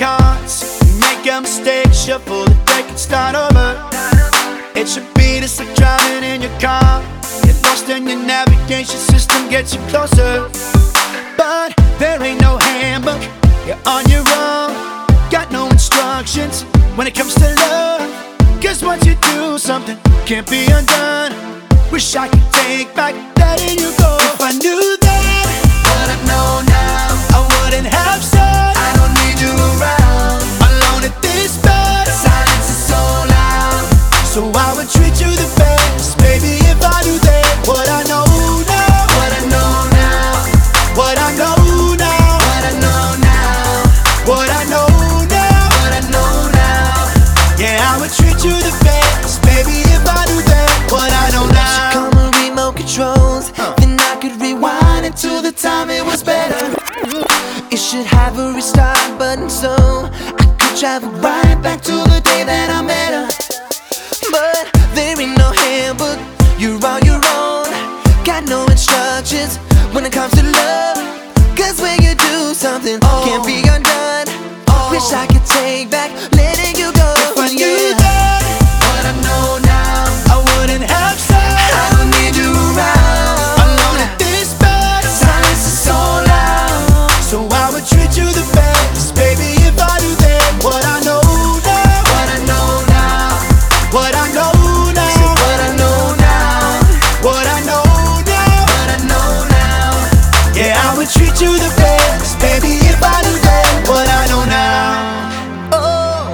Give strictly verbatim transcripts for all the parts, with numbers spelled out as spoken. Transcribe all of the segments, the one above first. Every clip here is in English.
cards. You make a mistake, shuffle the deck and start over. It should be just like driving in your car. Get lost in your navigation system, gets you closer. But there ain't no handbook, you're on your own. Got no instructions when it comes to love. Cause once you do something, can't be undone. Wish I could take back letting you go. If I knew then what I know now, I wouldn't have said I don't need you around. Alone at this bed, silence is so loud. So I would treat you the best, baby, if I knew then what I know now. What I know now. What I know now. What I know now. What I know now. What I know now. Yeah, I would treat you the best, baby, if I knew then what I know now. Come on, remote controls, uh. then I could rewind until the time it was better. It should have a restart button so I could travel right back to the day that I met her. But there ain't no handbook, you're on your own. Got no instructions when it comes to love. Cause when you do something, oh, can't be undone. oh. Wish I could take back letting you go. If I knew then what I know now, I wouldn't have said I don't need you around. Alone at this bed, silence is so loud. So I would treat you the best, baby, if I knew then what I know now. What I know now. What I know now. So what I know now. What I know now. What I know now. Yeah, I would treat you the best, baby, if I knew then what I know now. Oh,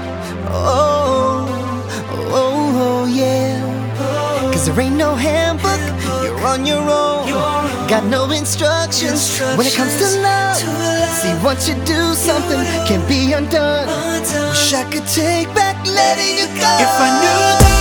oh, oh, oh, yeah. Cause there ain't no handbook, you're on your own. Got no instructions when it comes to love. See, once you do something, can't be undone. Wish I could take back letting you go. If I knew that